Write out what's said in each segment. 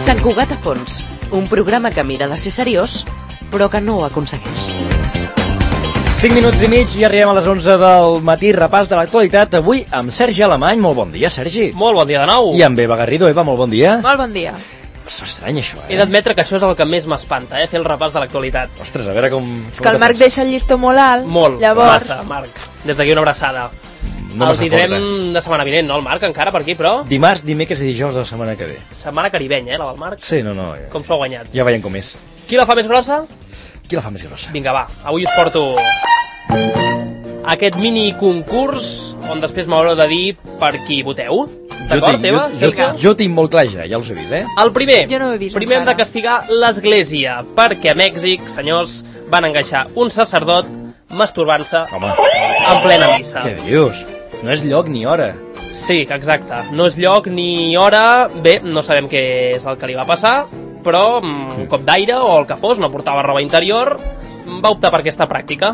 Sant Cugat a fons, un programa que mira de ser seriós, però que no ho aconsegueix. 5 minuts i mig i arribem a les 11 del matí, repàs de l'actualitat, avui amb Sergi Alemany. Molt bon dia, Sergi. Molt bon dia de nou. I amb Eva Garrido. Eva, molt bon dia. Molt bon dia. És estrany, això, He d'admetre que això és el que més m'espanta, fer el repàs de l'actualitat. Ostres, a veure com... És que el Marc deixa el llistó molt alt. Molt, llavors... massa, Marc. Des d'aquí una abraçada. No el tindrem de setmana vinent, no, el Marc, encara per aquí, però... Dimarts, dimecres i dijous de la setmana que ve. Setmana caribenya, la del Marc. Sí, no. Com s'ho ha guanyat. Ja veiem com és. Qui la fa més grossa? Qui la fa més grossa? Vinga, va, avui us porto aquest mini concurs on després m'haureu de dir per qui voteu. D'acord, Eva? Jo tinc molt clar ja ho he vist, El primer, jo no ho he vist primer hem de castigar l'Església, perquè a Mèxic, senyors, van engaixar un sacerdot masturbant-se en plena missa. Què dius? No és lloc ni hora. Sí, exacte. No és lloc ni hora. Bé, no sabem què és el que li va passar, però un cop d'aire o el que fos, no portava roba interior, va optar per aquesta pràctica.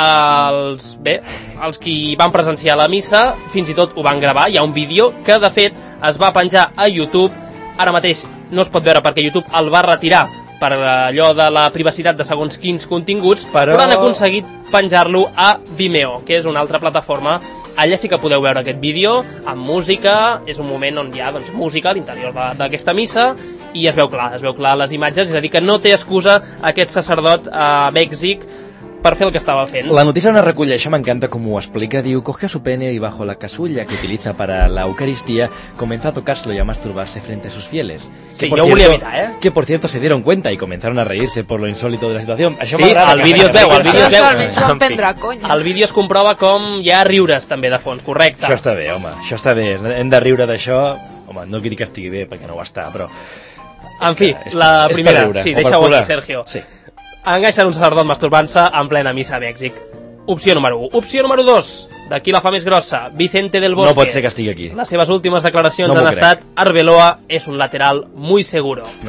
Els qui van presenciar la missa fins i tot ho van gravar. Hi ha un vídeo que de fet es va penjar a YouTube. Ara mateix no es pot veure perquè YouTube el va retirar per allò de la privacitat de segons quins continguts, però han aconseguit penjar-lo a Vimeo, que és una altra plataforma. Allà sí que podeu veure aquest vídeo amb música. És un moment on hi ha música a l'interior d'aquesta missa i es veu clar les imatges, és a dir, que no té excusa aquest sacerdot a Mèxic per fer el que estava fent. La notícia on es recull això m'encanta com ho explica. Diu, cogió su pene y bajo la casulla que utiliza para la Eucaristía comenzó a tocárselo y a masturbarse frente a sus fieles. Sí, jo ho volia evitar, Que por cierto se dieron cuenta y comenzaron a reírse por lo insólito de la situación. Això sí, el vídeo es veu, almenys ho van prendre a conya. El vídeo es comprova com hi ha riures també de fons, correcte. Això està bé, home, això està bé. Hem de riure d'això. Home, no dic que estigui bé perquè no ho està, però... En fi, la primera, sí, deixa-ho aquí, Sergio. Sí. Enganxen un sacerdot masturbant-se en plena missa a Mèxic. Opció número 1. Opció número 2. D'aquí la fa més grossa. Vicente del Bosque. No pot ser que estigui aquí. Les seves últimes declaracions han estat: Arbeloa és un lateral muy seguro. No.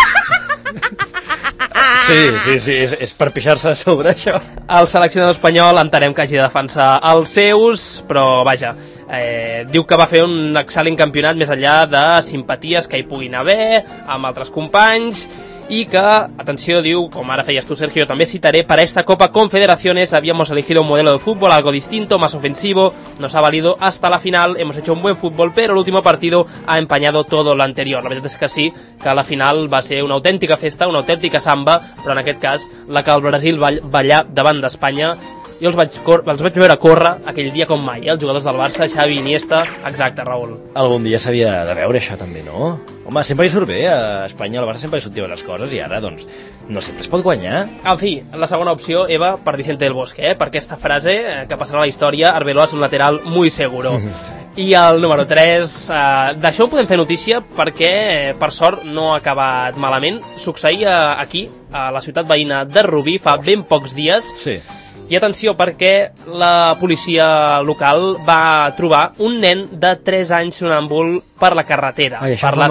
Sí, és per pixar-se sobre això. El seleccionador espanyol entenem que hagi de defensar els seus, però vaja, diu que va fer un excel·lent campionat més enllà de simpaties que hi puguin haver amb altres companys, y que, atenció, diu, como ahora hacías tú, Sergio, también citaré, para esta Copa Confederaciones habíamos elegido un modelo de fútbol algo distinto, más ofensivo, nos ha valido hasta la final, hemos hecho un buen fútbol, pero el último partido ha empañado todo lo anterior. La veritat és que sí, que la final va ser una autèntica festa, una autèntica samba, però en aquest cas la que el Brasil va ballar davant d'Espanya. Jo els vaig veure córrer aquell dia com mai, els jugadors del Barça, Xavi, Iniesta, exacte, Raül. Algun dia s'havia de veure això també, no? Home, sempre hi surt bé, a Espanya, al Barça sempre hi sortia les coses i ara, doncs, no sempre es pot guanyar. En fi, la segona opció, Eva, per Vicente del Bosque, per aquesta frase que passarà a la història: Arbeloa és un lateral muy seguro. I el número 3, d'això ho podem fer notícia perquè, per sort, no ha acabat malament. Succeïa aquí, a la ciutat veïna de Rubí, fa ben pocs dies. Sí. I atenció, perquè la policia local va trobar un nen de 3 anys sonàmbul per la carretera, per la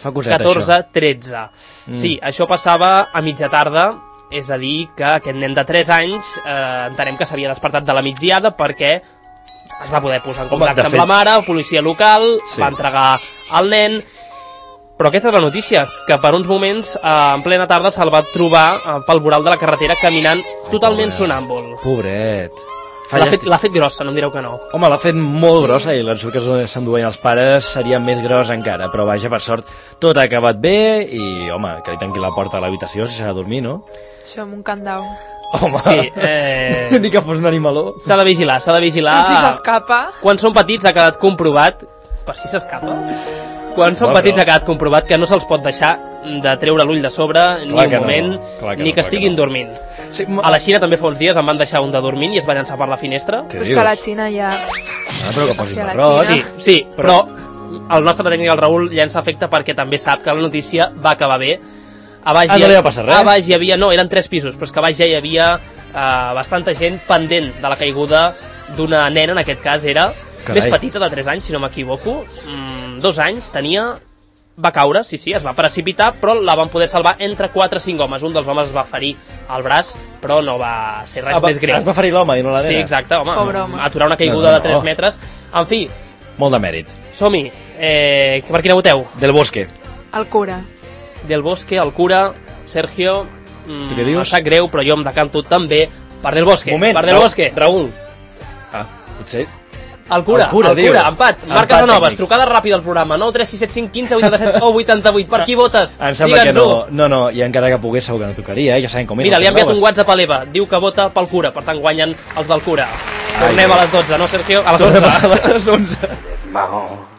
C1413. Sí, això passava a mitja tarda, és a dir, que aquest nen de 3 anys entenem que s'havia despertat de la migdiada perquè es va poder posar en contacte amb la mare, policia local, va entregar el nen. Però aquesta és la notícia, que per uns moments, en plena tarda, se'l va trobar pel voral de la carretera caminant totalment sonàmbul. Pobret. L'ha fet grossa, no em direu que no. Home, l'ha fet molt grossa i l'ensurt que s'enduien els pares seria més gros encara. Però vaja, per sort, tot ha acabat bé i, home, que li tanqui la porta a l'habitació si s'ha de dormir, no? Això amb un candau. Home, sí, ni que fos un animaló. S'ha de vigilar, s'ha de vigilar. I si s'escapa? Quan són petits ha quedat comprovat... Per si s'escapa? Quan són petits ha quedat comprovat que no se'ls pot deixar de treure l'ull de sobre ni un moment, ni que estiguin dormint. Sí, a la Xina també fa uns dies em van deixar un de dormint i es va llançar per la finestra. Però és que a la Xina ja... però que posin l'arròs. Sí, però el nostre tècnic, el Raül, llença efecte perquè també sap que la notícia va acabar bé. No li va passar res? A baix hi havia... No, eren 3 pisos, però és que a baix ja hi havia bastanta gent pendent de la caiguda d'una nena, en aquest cas era... Més petita, de 3 anys, si no m'equivoco. 2 anys tenia... Va caure, sí, es va precipitar, però la van poder salvar entre 4 o 5 homes. Un dels homes es va ferir al braç, però no va ser res més greu. Es va ferir l'home i no la nena? Sí, exacte, home. Pobre home. Aturar una caiguda de 3 metres. En fi... Molt de mèrit. Som-hi. Per quina voteu? Del Bosque. El cura. Del Bosque, el cura, Sergio... Tu què dius? Em sap greu, però jo em decanto també per Del Bosque. Moment, per Del Bosque. Raül. Potser... El cura, diu. empat. Marc Casanovas, trucada ràpida al programa. 9 3 6 7 5 15 87 o 88. Per qui votes? Em sembla que no. No, i encara que pogués segur que no tocaria, ja sabem com és. Mira, li ha enviat un WhatsApp a l'Eva. Diu que vota pel cura, per tant guanyen els del cura. Tornem a les 12, no, Sergio? A les 11. A les 11. Maó.